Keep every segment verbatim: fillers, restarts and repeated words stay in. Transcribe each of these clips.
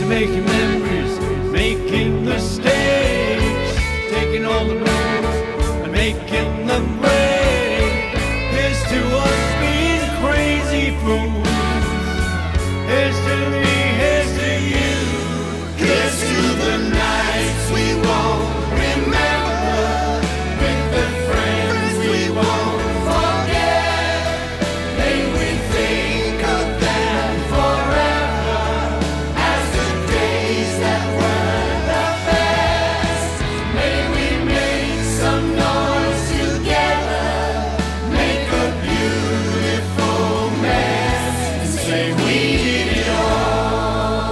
making memories, making mistakes, taking all the rules and making them break. Here's to us being crazy fools. Here's to me, here's to you. Here's to the nights we won't remember, with the friends we won't forget. May we think of them forever as the days that were the best. May we make some noise together, make a beautiful mess, and say we did it all.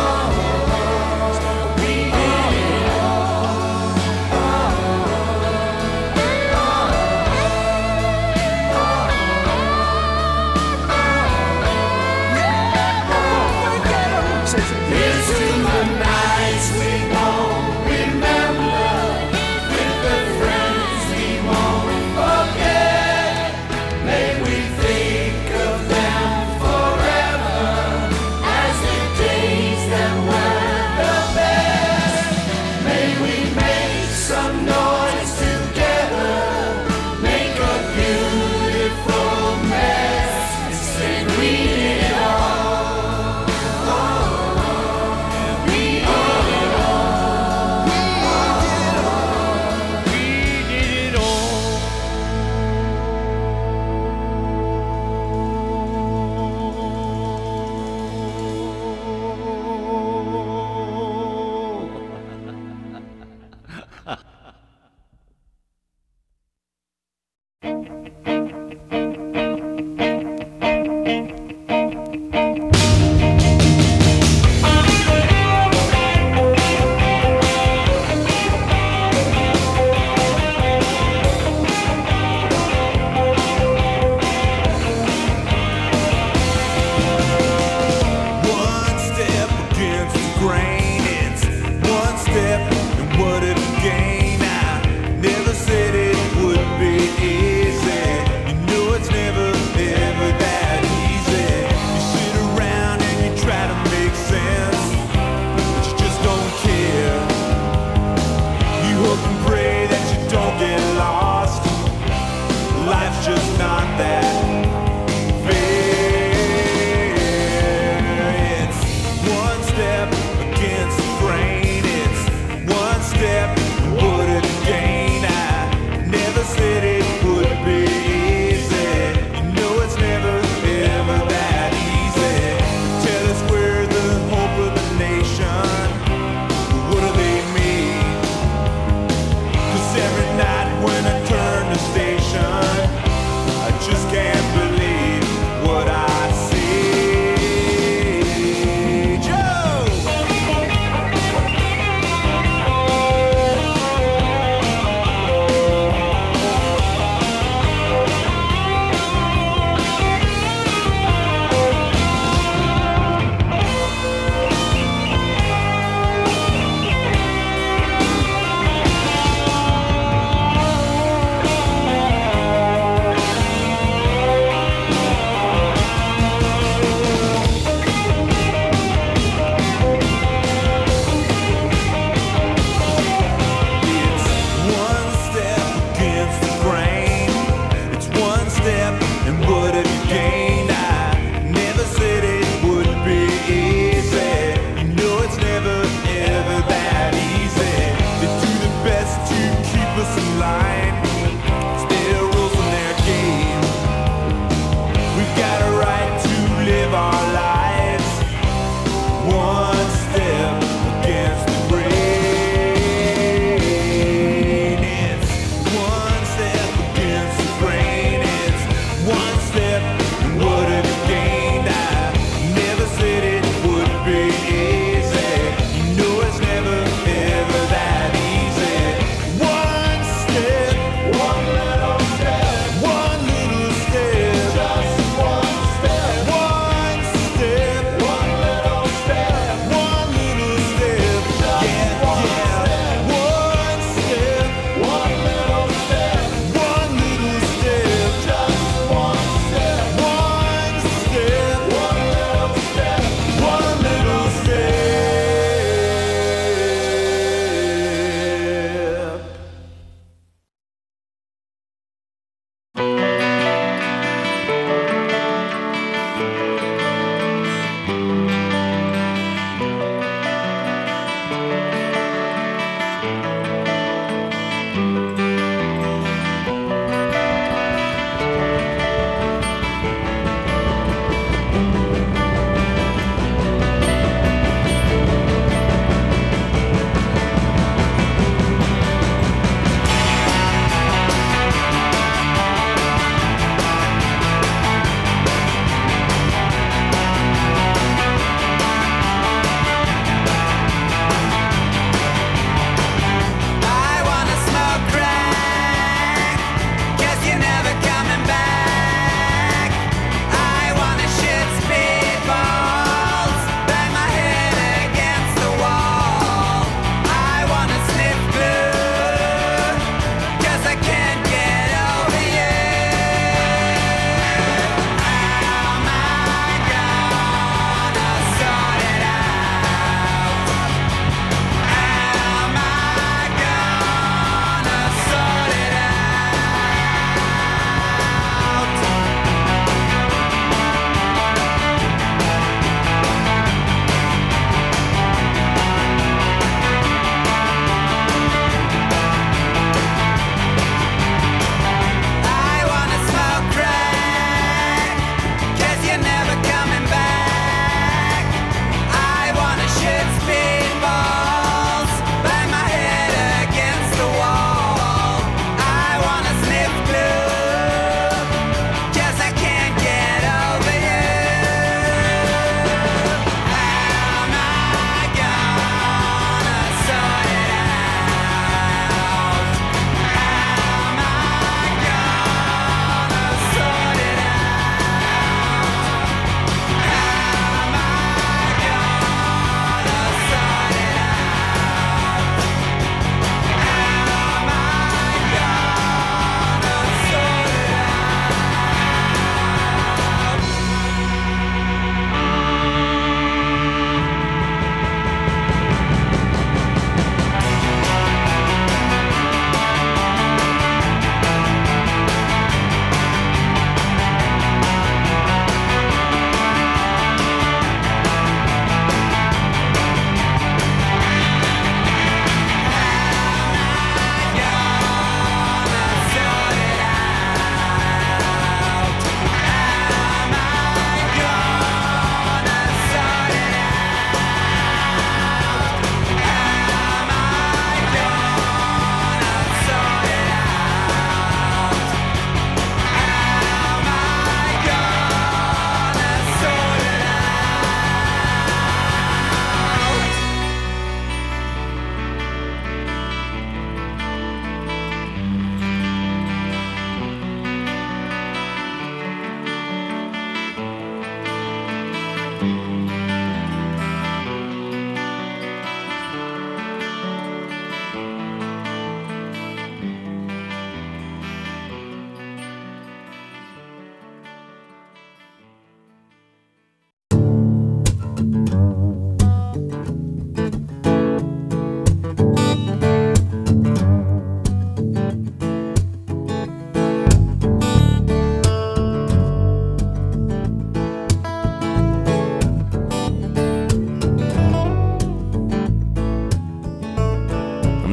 We did it Here's to the nights we won't remember, with the friends we won't forget. May we think of them forever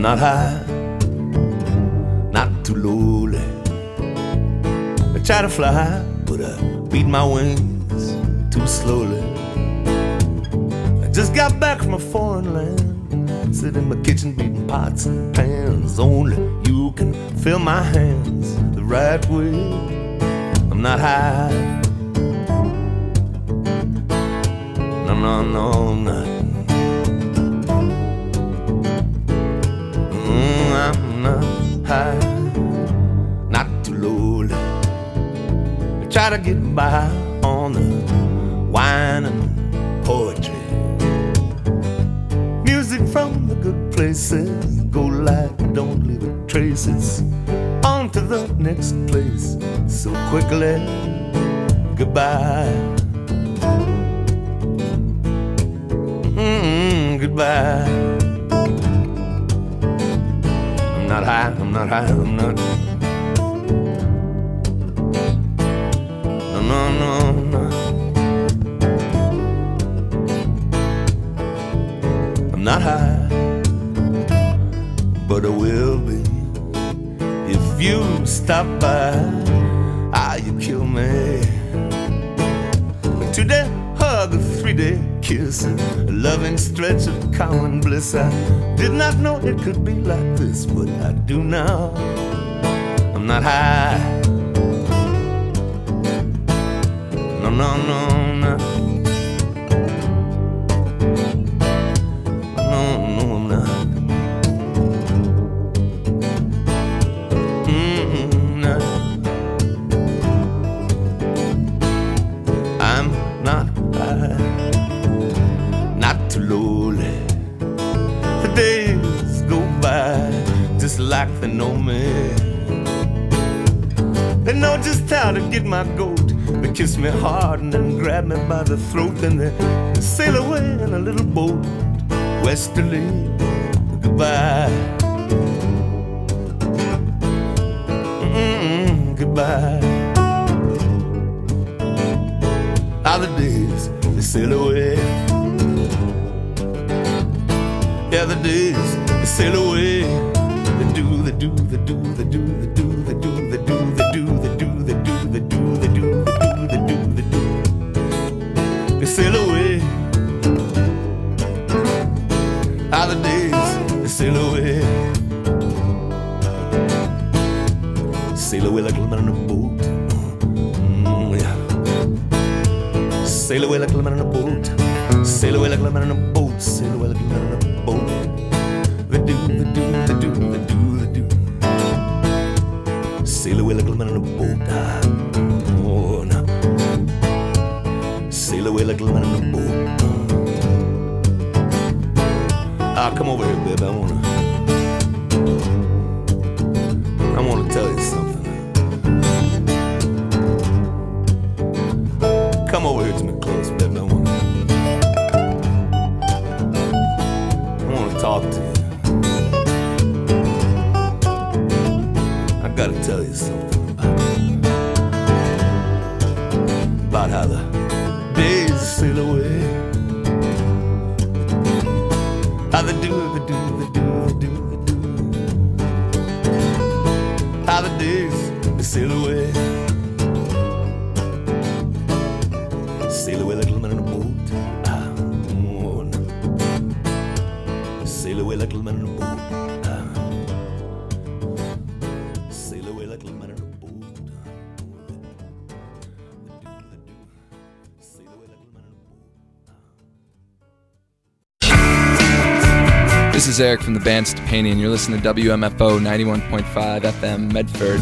not high, not too lowly. I try to fly high, but I beat my wings too slowly. I just got back from a foreign land, sit in my kitchen beating pots and pans. Only you can fill my hands the right way. I'm not high, no, no, no, I'm not. Mm, I'm not high, not too lowly. I try to get by on the wine and poetry. Music from the good places, go like don't leave it traces. On to the next place so quickly. Goodbye, mm, goodbye. I'm not high, I'm not high, I'm not. No, no, no, no. I'm not high, but I will be if you stop by. Ah, you kill me. A two-day hug, a three-day kiss, a loving stretch of common bliss. I did not know it could be like this, but I do now. I'm not high, no, no, no, no. No, no, I'm not. Mm-mm, no. I'm not high, not too lowly. The days go by just like they know me. They know just how to get my goat. They kiss me hard and then grab me by the throat. Then they sail away in a little boat westerly. Goodbye, mm-mm, goodbye. How the days they sail away. Yeah, the days they sail away. They do, they do, they do, they do, they do, they do, they do, they do, they do, they do, they do, they do, they do, they do. They sail away. How the days they sail away. Sail away like a man on a boat. Mm, yeah. Sail away like a man on a boat. Sail away like a man on a boat. Sail away like a man on a boat. They do, they do, they do, they do, they do. Sail away like a man on a boat. Ah, oh, no. Sail away like a man on a boat. Ah, come over here, baby. I wanna, I wanna tell you something. Come over here to me close, baby. I wanna, I wanna talk to you. I gotta tell you something about, about how the days sail away. How they do, they do, they do, they do, they do. How the days they sail away. Sail away like a little man in a boat. Ah, oh, no. Sail away like a little man in a boat. Ah. Sail away like a little man in a boat. They do, they do. Sail away like a little man in a boat. This is Eric from the band Stepanian. You're listening to W M F O ninety-one point five F M Medford.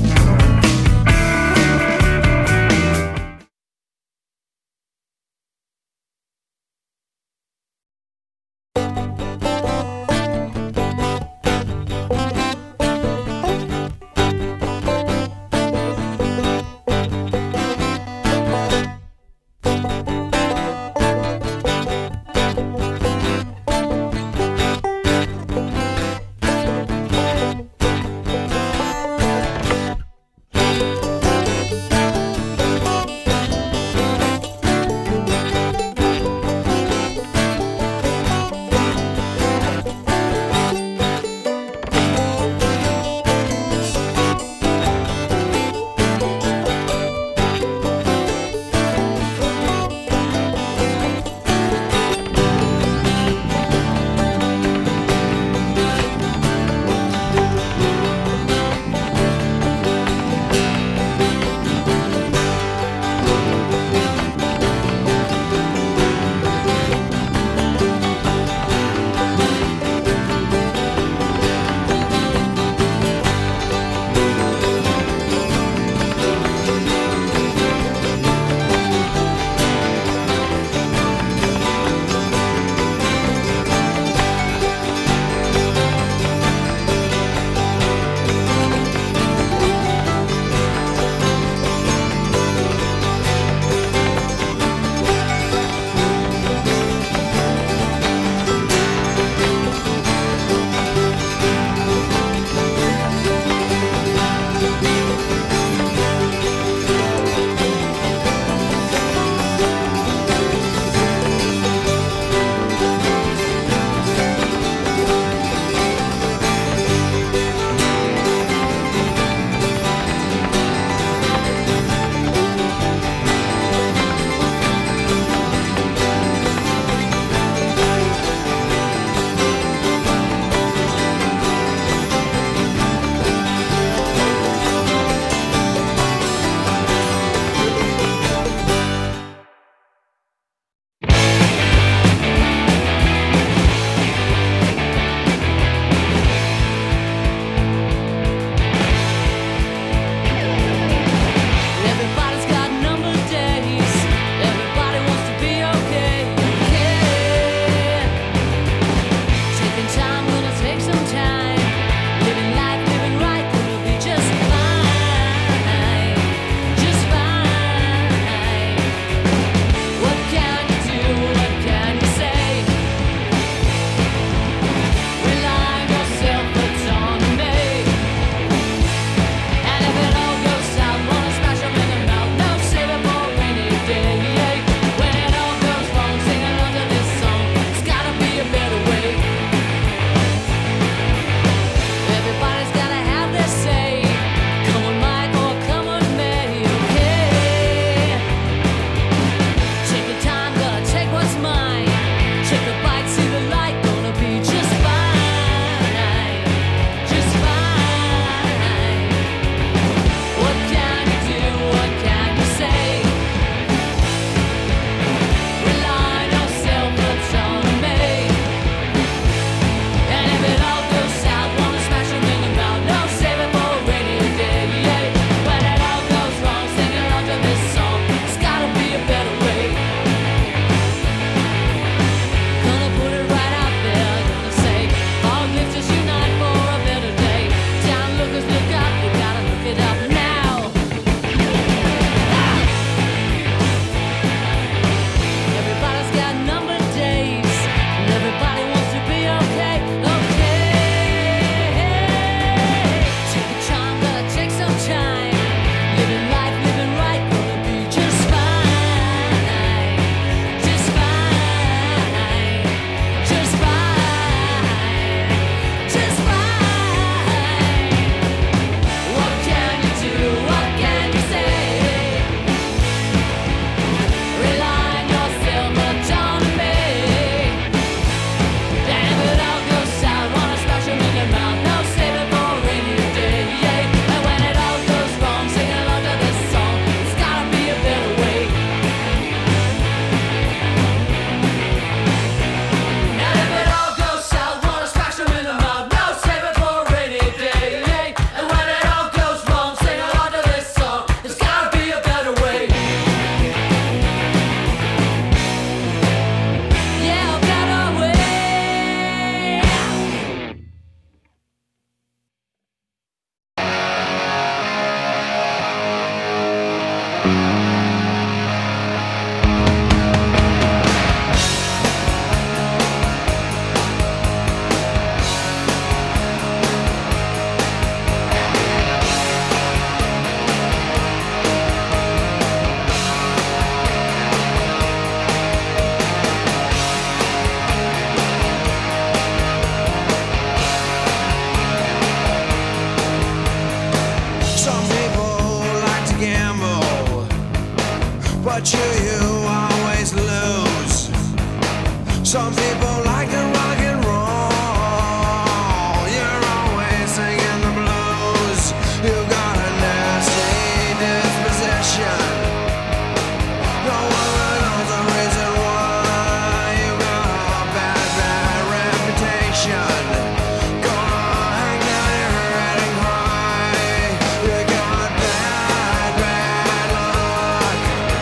but you, you always lose. Some people like to rock and roll. You're always singing the blues. You got a nasty disposition. No one knows the reason why. You got a bad, bad reputation. Gonna hang down your head and cry. You got bad, bad luck.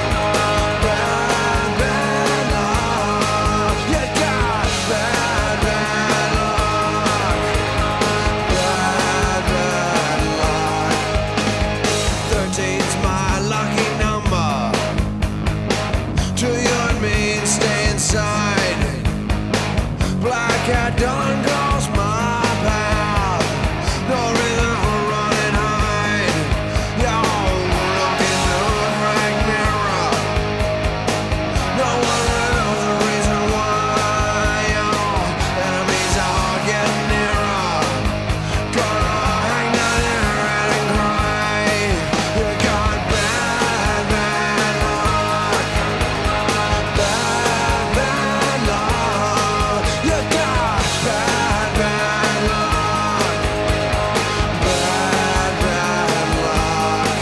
Bad, bad luck. You got bad, bad luck. Bad, bad luck. Thirteen's my lucky number. To you and me and stay inside. Black cat done calls my path. No reason for running hide. Y'all look into a frank mirror. No one really knows the reason why. Y'all enemies all get nearer. Gonna hang down your head and cry. You got bad, bad luck. Bad, bad luck. You got bad, bad luck. Bad, bad luck.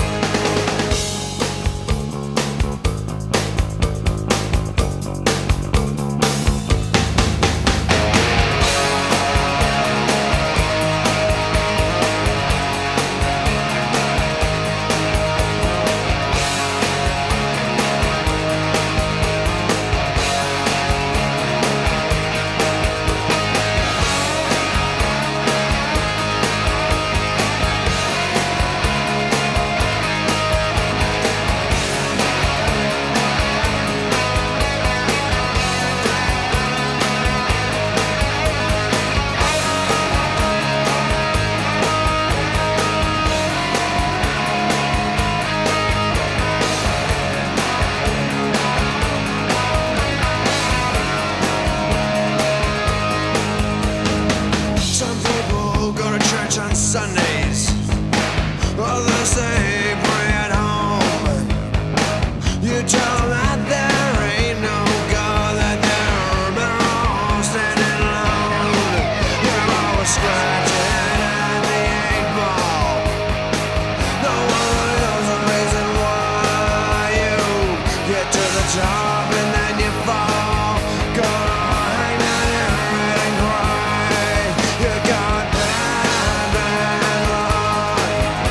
Some people go to church on Sundays. Others say pray at home. You tell them that there ain't no God, that they're better off standing alone. You're always scratching at the eight ball. No one really knows the reason why you get to the top and then you fall. Gonna hang down your head and cry. You got bad, bad luck.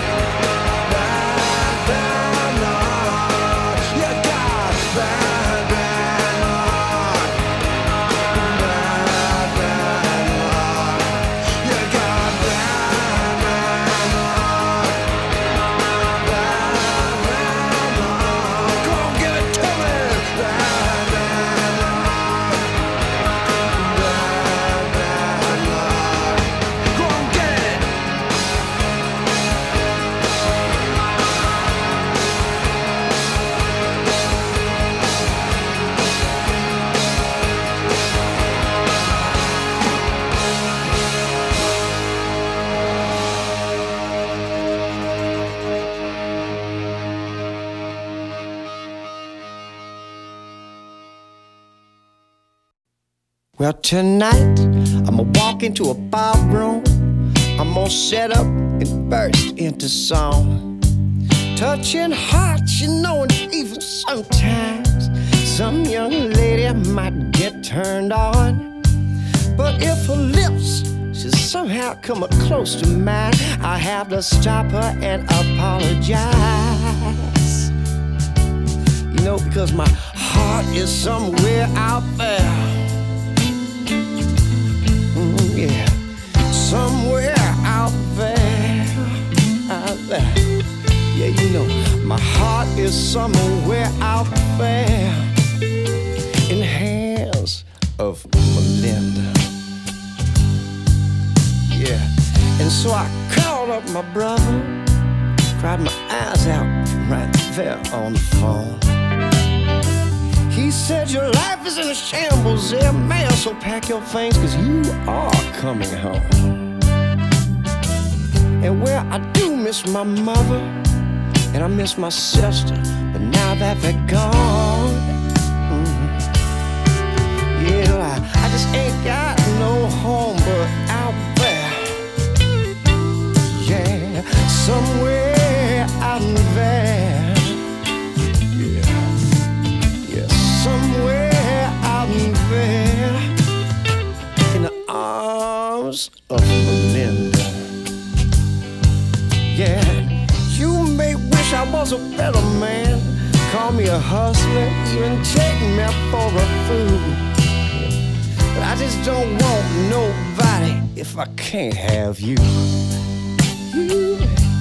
Bad, bad luck. You got bad, bad luck. Bad, bad luck. You got bad, bad luck. Bad, bad luck. Go give it to me. Bad, bad luck. Bad, bad luck. Go and get it. Well, tonight I'ma walk into a bar room. I'm gonna set up and burst into song. Touching hearts, you know, and even sometimes some young lady might get turned on. But if her lips should somehow come up close to mine, I have to stop her and apologize. You know, because my heart is somewhere out there. Mm, yeah, somewhere out there, out there. Yeah, you know, my heart is somewhere out there in the hands of Melinda. Yeah, and so I called up my brother, cried my eyes out right there on the phone. He said, your life is in a shambles there, man, so pack your things, cause you are coming home. And well, I do miss my mother, and I miss my sister, but now now that they're gone. Mm. Yeah, I, I just ain't got no home but out there. Yeah, somewhere out there. Yeah, yeah, somewhere out there in the arms of Melinda. Yeah, you may wish I was a better man, call me a hustler, even take me for a fool. But I just don't want nobody if I can't have you. You.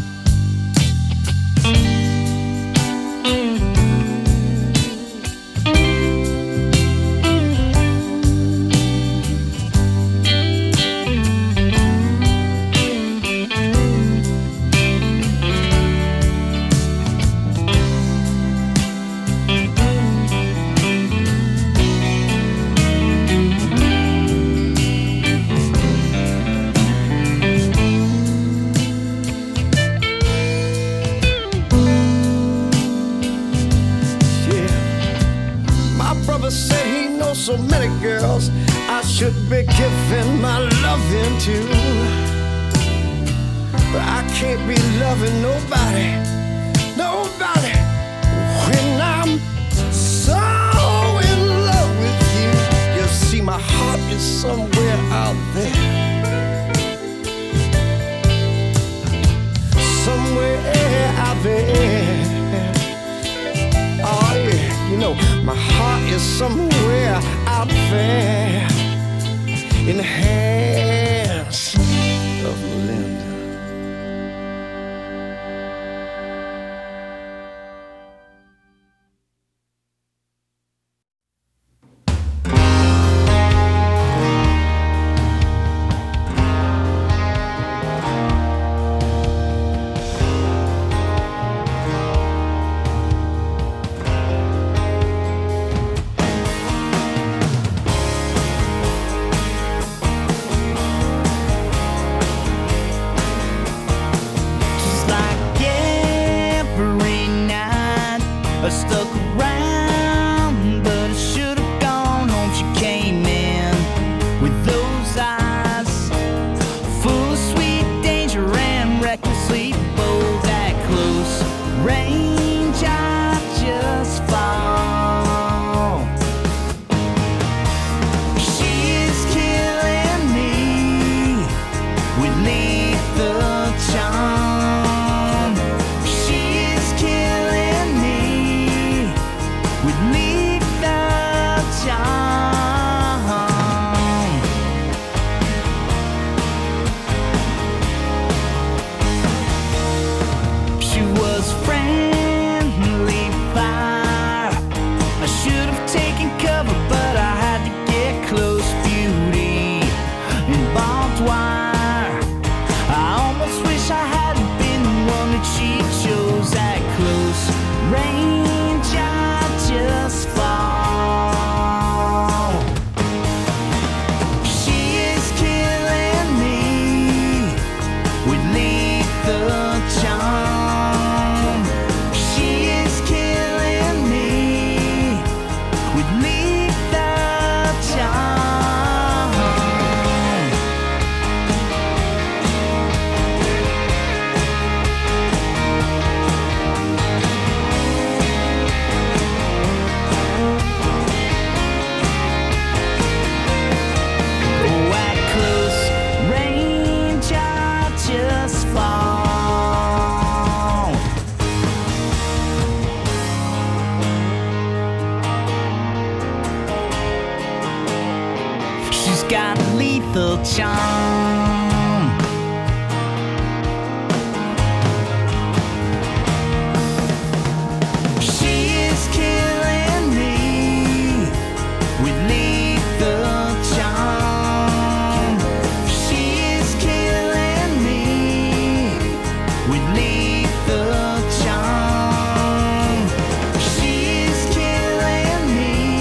So many girls I should be giving my loving to, but I can't be loving nobody, nobody when I'm so in love with you. You see, my heart is somewhere out there, somewhere out there. Oh yeah, you know, my heart is somewhere out there in the hands of Melinda.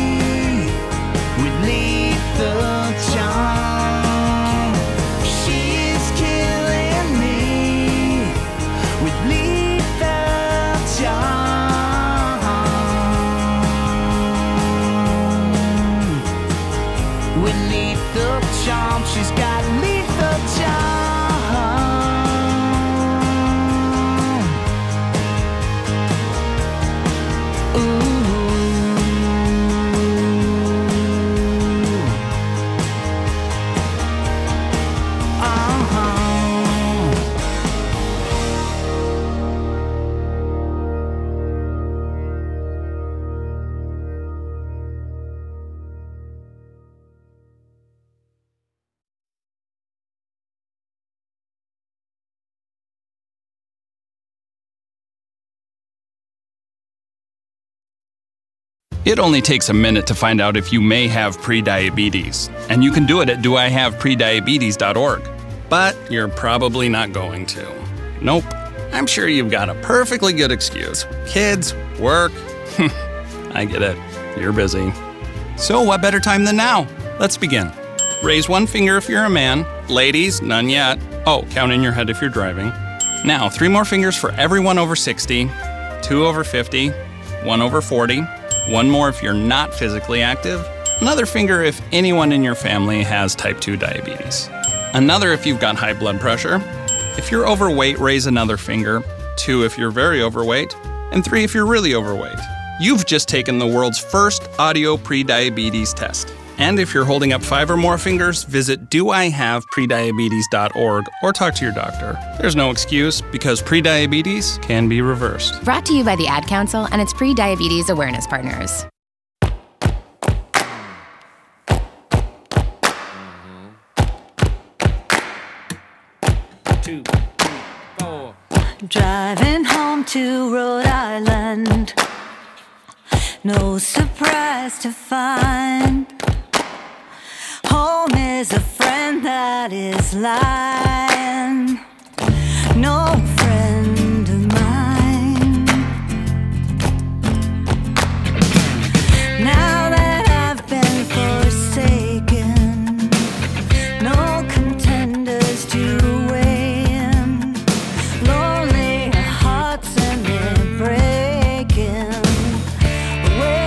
She with lethal charm. She's got lethal charm. Ooh. It only takes a minute to find out if you may have prediabetes, and you can do it at do I have prediabetes dot org. But you're probably not going to. Nope. I'm sure you've got a perfectly good excuse. Kids, work. I get it. You're busy. So what better time than now? Let's begin. Raise one finger if you're a man. Ladies, none yet. Oh, count in your head if you're driving. Now, three more fingers for everyone over sixty, two over fifty, one over forty, one more if you're not physically active, another finger if anyone in your family has type two diabetes, another if you've got high blood pressure. If you're overweight, raise another finger, two if you're very overweight, and three if you're really overweight. You've just taken the world's first audio prediabetes test. And if you're holding up five or more fingers, visit do I have prediabetes dot org or talk to your doctor. There's no excuse because prediabetes can be reversed. Brought to you by the Ad Council and its pre-diabetes awareness partners. Two, four. Driving home to Rhode Island, no surprise to find home is a friend that is lying, no friend of mine. Now that I've been forsaken, no contenders to weigh in, lonely hearts and they're breaking away.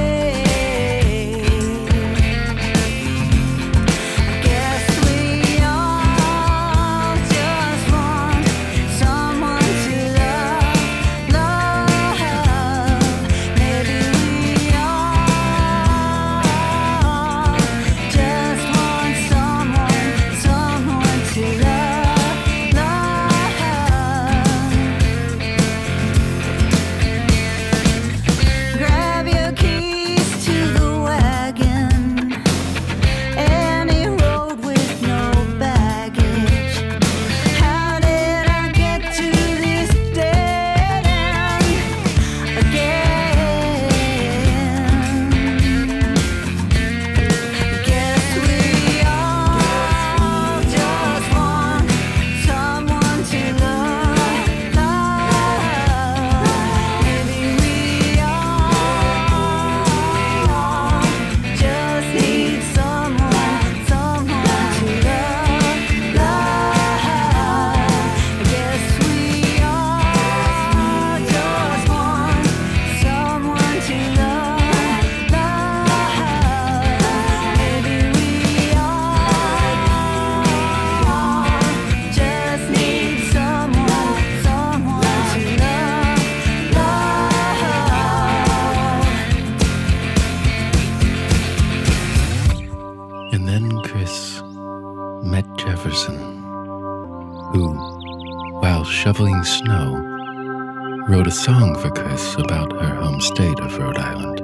Shoveling snow, wrote a song for Chris about her home state of Rhode Island.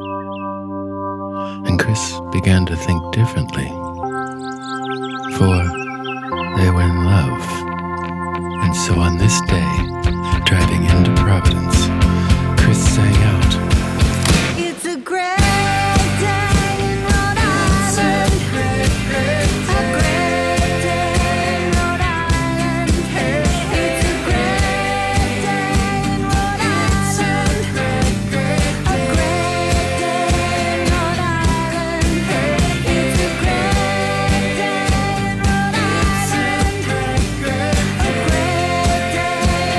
And Chris began to think differently, for they were in love. And so on this day, driving into Providence, Chris sang out, It's a great day in Rhode Island. It's a great, great day. A great day in Rhode Island. It's a great day in Rhode Island. A great day in Rhode Island. It's a great day in Rhode Island. A great day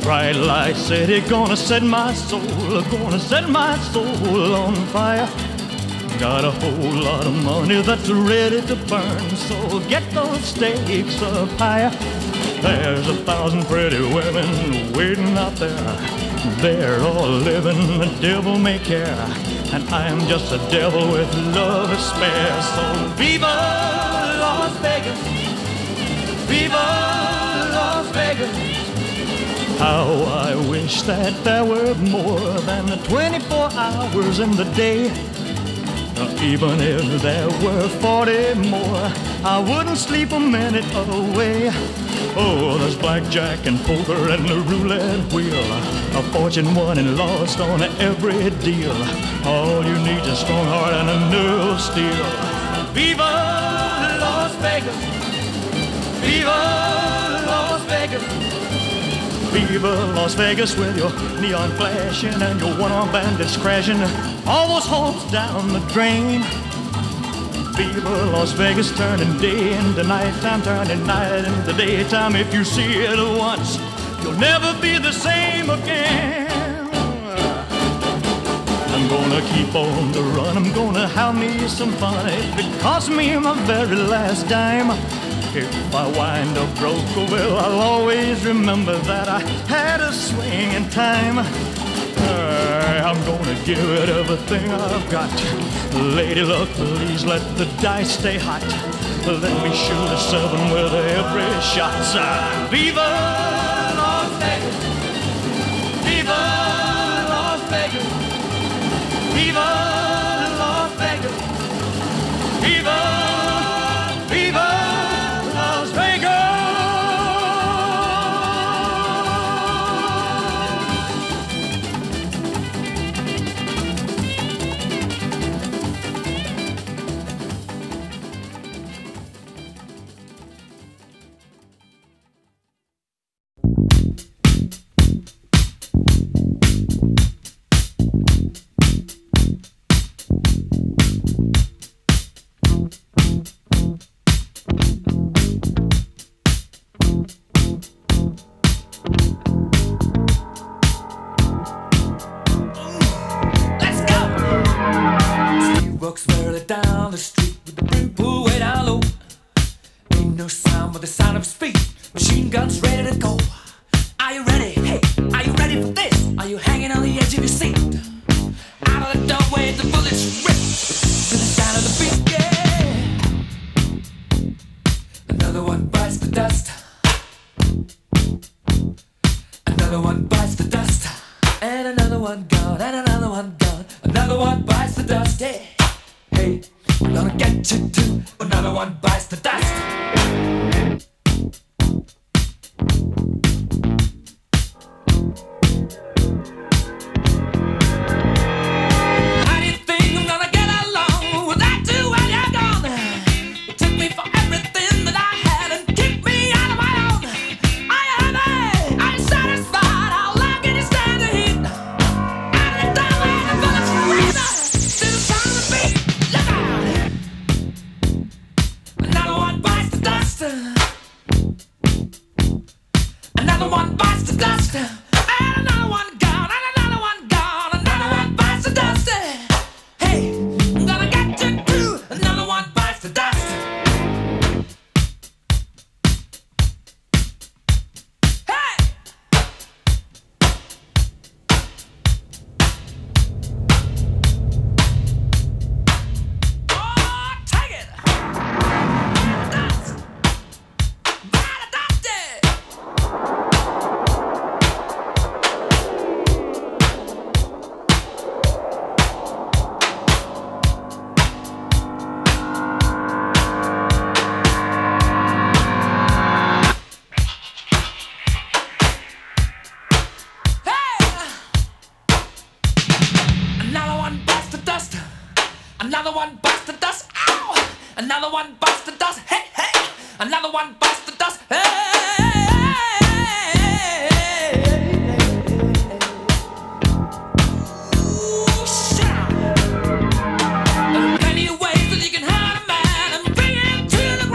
bright light city, gonna set my soul, gonna set my soul on fire. Got a whole lot of money that's ready to burn, so get those stakes up higher. There's a thousand pretty women waiting out there. They're all living the devil may care, and I am just a devil with love to spare. So viva Las Vegas, viva Las Vegas. How I wish that there were more than the twenty-four hours in the day. Even if there were forty more, I wouldn't sleep a minute away. Oh, there's blackjack and poker and the roulette wheel, a fortune won and lost on every deal. All you need is a strong heart and a nerve of steel. Viva Las Vegas, viva Las Vegas, viva Las Vegas with your neon flashing and your one-armed bandits crashing all those hopes down the drain. Viva Las Vegas, turning day into nighttime, turning night into daytime. If you see it once, you'll never be the same again. I'm gonna keep on the run, I'm gonna have me some fun. If it costs me my very last dime, if I wind up broke, well, I'll always remember that I had a swing in time. Uh, I'm gonna give it everything I've got. Lady luck, please let the dice stay hot. Let me shoot a seven with every shot. Uh, Viva Las Vegas, viva Las Vegas, viva Las Vegas, viva, viva Las Vegas.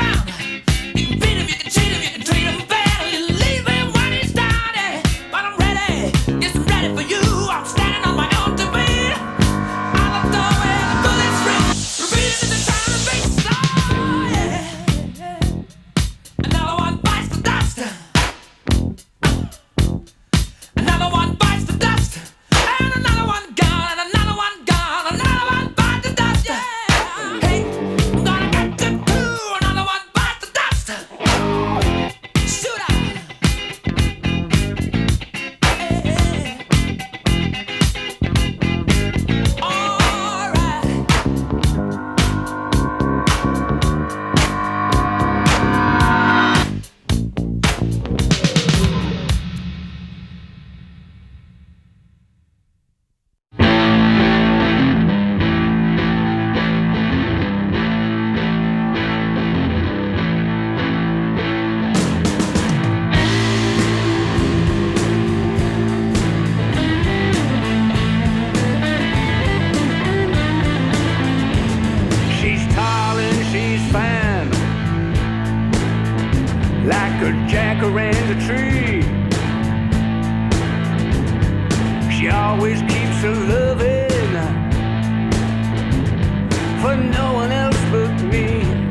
But I'm ready. a jacaranda tree. She always keeps her loving for no one else but me.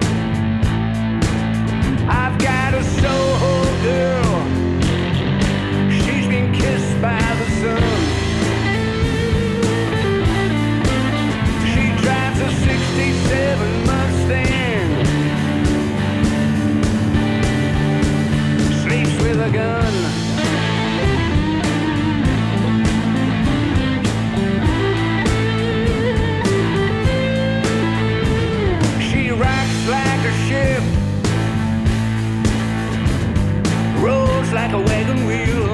I've got a Soho girl, she's been kissed by the sun. She drives a sixty-seven Mustang, sleeps with a gun. She rocks like a ship, rolls like a wagon wheel.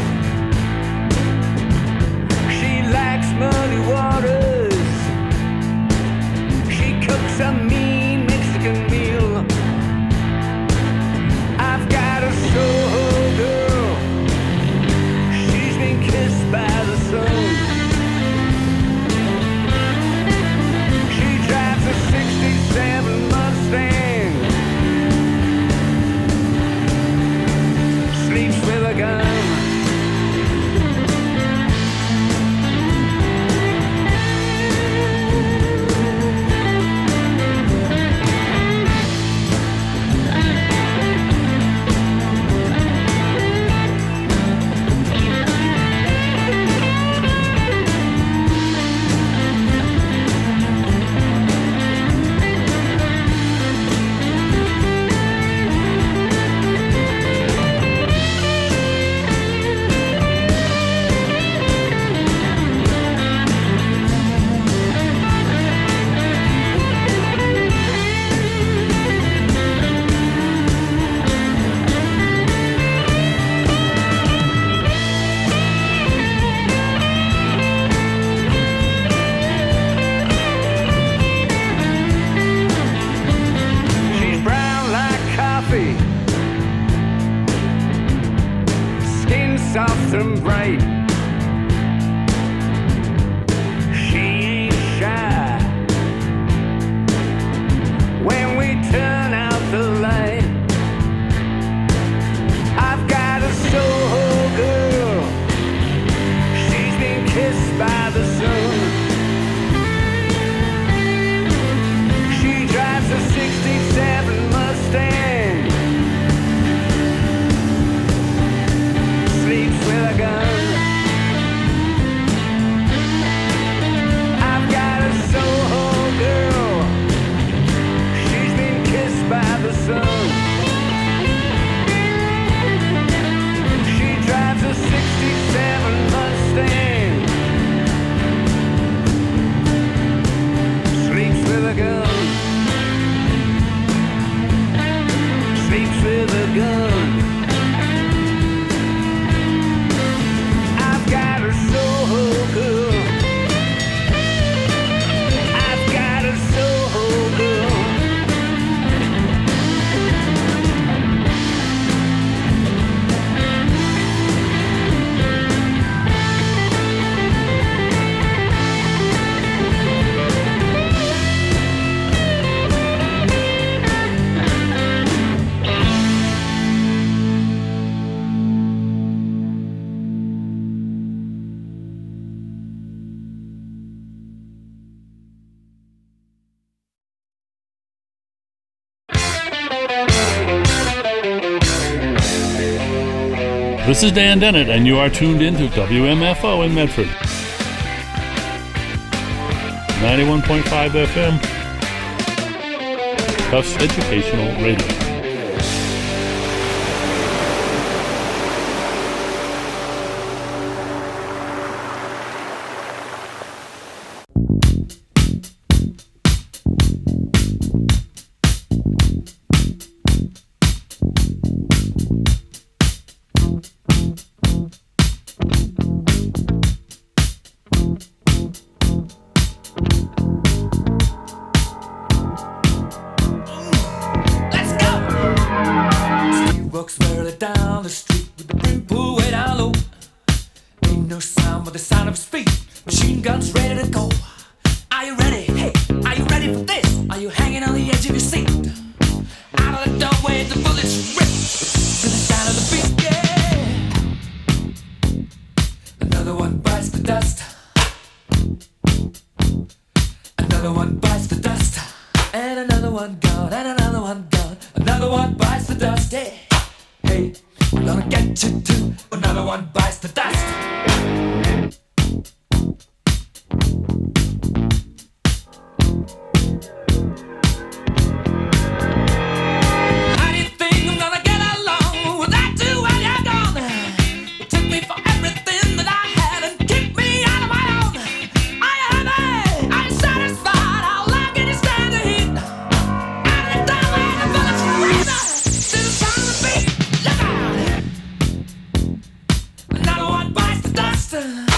She likes muddy waters, she cooks a mean Mexican meal. I've got a Soho girl, she's been kissed by the sun. She drives a sixty-seven Mustang, sleeps with a gun. She's brown like coffee, skin soft and bright. She ain't shy when we turn out the light. I've got a Soho girl, she's been kissed by the sun. She drives a sixty-seven Mustang, sleeps with a gun. I've got a Soho girl, she's been kissed by the sun. She drives a sixty-seven Mustang, sleeps with a gun. Sleeps with a gun. I've got a Soho girl, I've got a Soho girl. This is Dan Dennett, and you are tuned in to W M F O in Medford. ninety-one point five F M, Tufts Educational Radio. Are you hanging on the edge of your seat? Out of the doorway, the bullets rip. one bites the dust. Hey, hey, we're gonna get you too. Another one bites the dust. How do you think I'm gonna get along without you when you're gone? You took me for everything that I had and kicked me out of my own. Are you happy? Are you satisfied? How long can you stand the heat? Out of the time when the bullets razor to the sound of the beat. Look out! Another one bites the dust.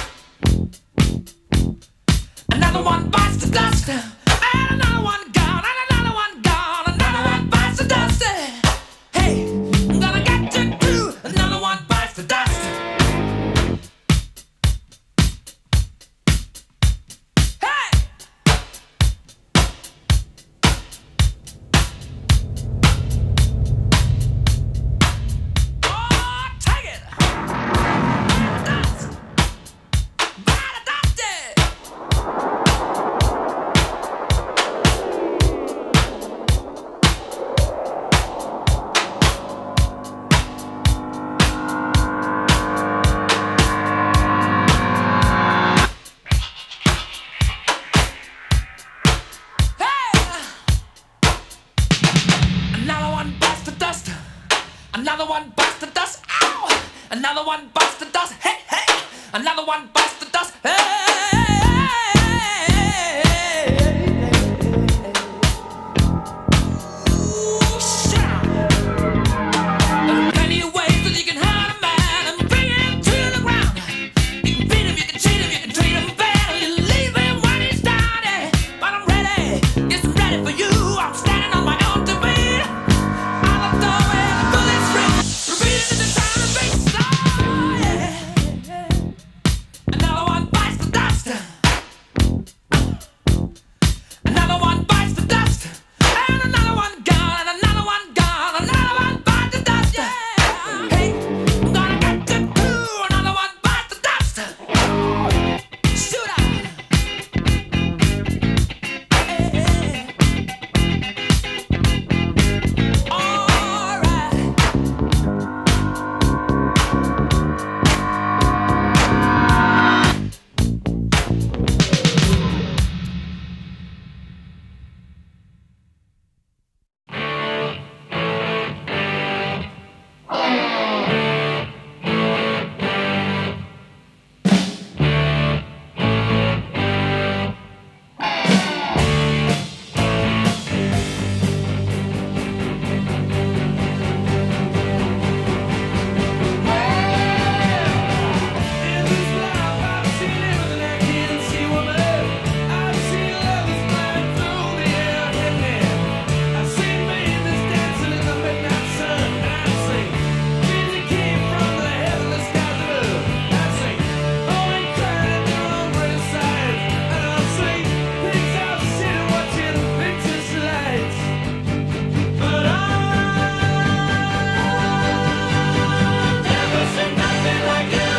Another one bites the dust. And another one gone. And another one gone. Another one bites the dust. Hey, I'm gonna get you too. Another one bites the dust. Hey! Oh, take it! Dust! Bite the dust! Another one bites the dust. Another one bites the dust. Ow! Another one bites the dust. Hey, hey! Another one bites the dust. Hey! Ooh, shut up. There are plenty of ways that you can hurt a man and bring him to the ground. You can beat him, you can cheat him, you can treat him bad, you leave him when he's down. Yeah. But I'm ready, yes, I'm ready for you. I'm standing on my own two feet. Out the door where the bullets ring, repeating the sound of beats. Oh, yeah. Another one bites the dust. Another one bites the dust. And another one gone. And another one gone. Another one bites the dust. Yeah. Hey, I'm gonna get you too. Another one bites the dust. Shoot out. Hey, hey. All right. In this life I've seen everything I can see, woman. I've seen lovers flying through the air, and I've seen babies dancing in the midnight sun. And I've seen dreams that came from the heavenly skies above. I've seen Owen crying at their own great sides, and I've seen things I've seen watching pictures lights. But I've never seen nothing like you.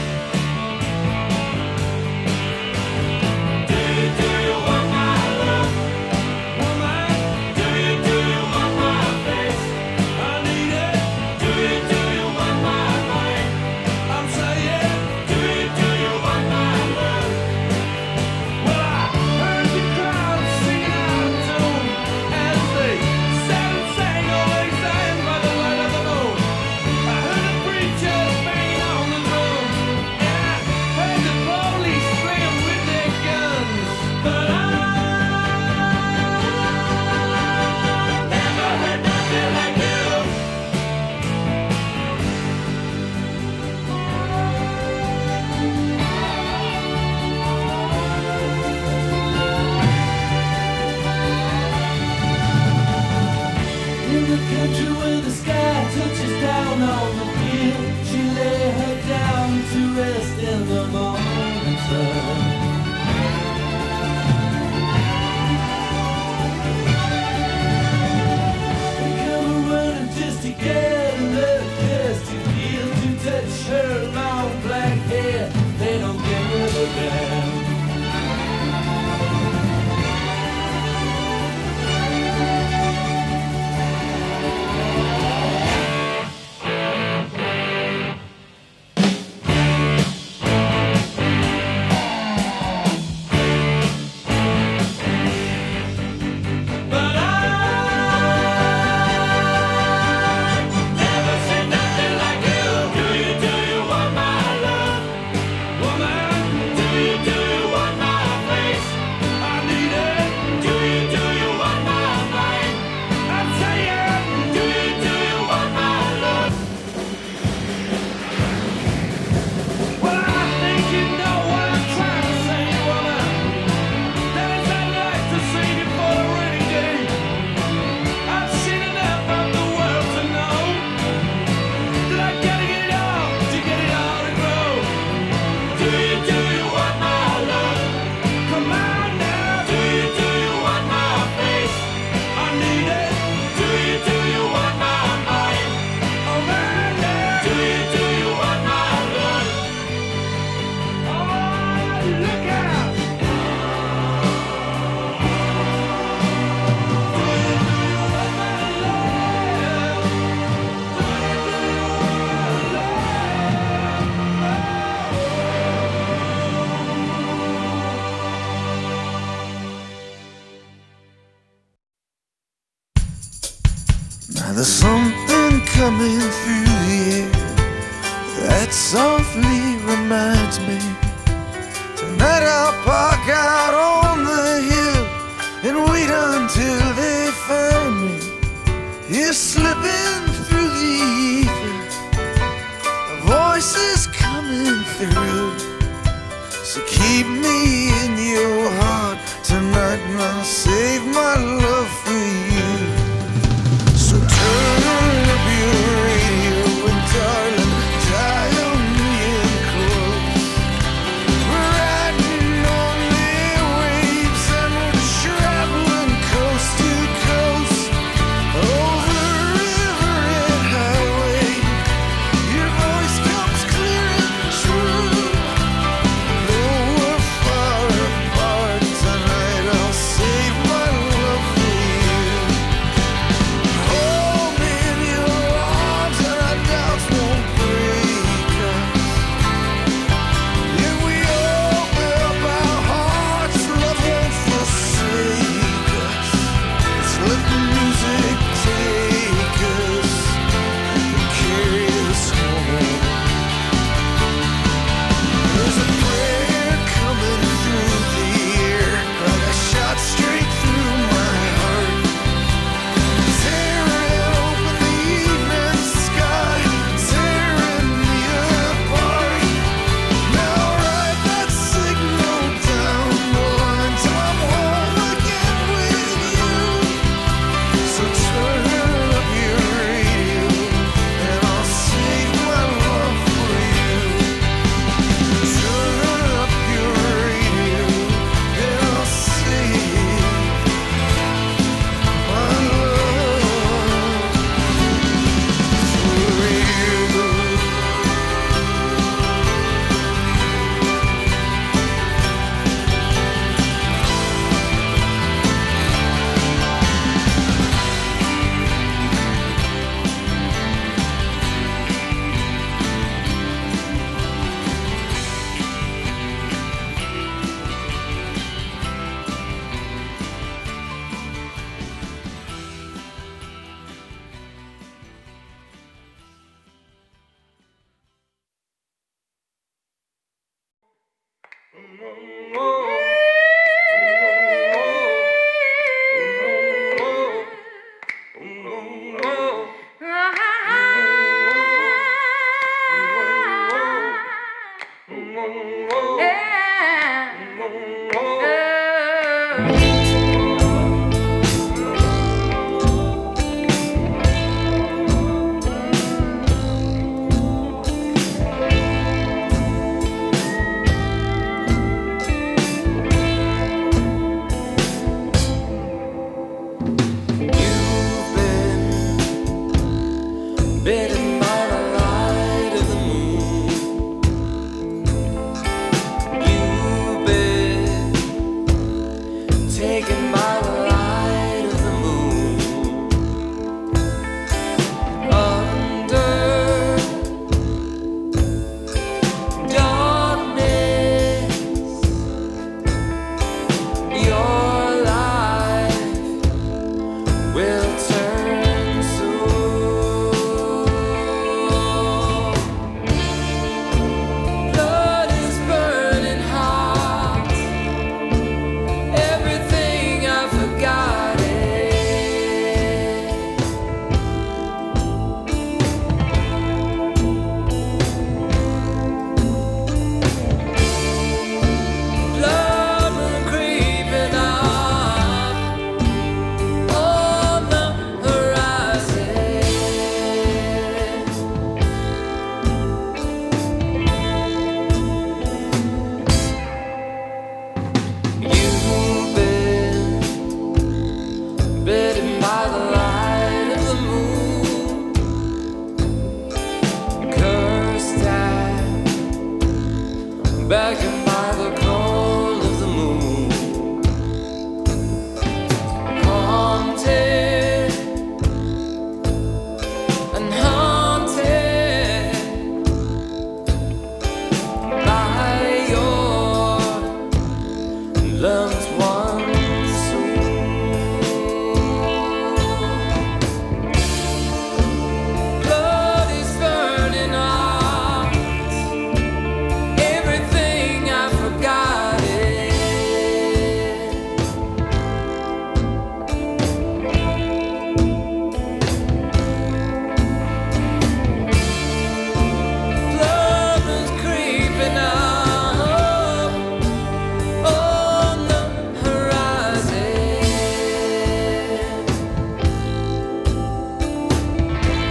Do you, do you want my love? Woman, do you, do you want my face? I need it. Do you, do you want my mind? I'm saying, do you, do you want my love? Well, I heard the crowd singing out of tune as they sat and sang, always sang by the light of the moon. I heard the preachers banging on the drums, and I heard the police playing with their guns. But I never heard nothing like you. In the country where the sky touches down on the field, she lay her down to rest in the morning sun. They come running just to get a little kiss, to feel, to touch her long black hair. They don't give a damn. There's something coming through the air that softly reminds me. Tonight I'll park out on the hill and wait until they find me. You're slipping through the ether, a voice is coming through. So keep me in your heart tonight and I'll save my life.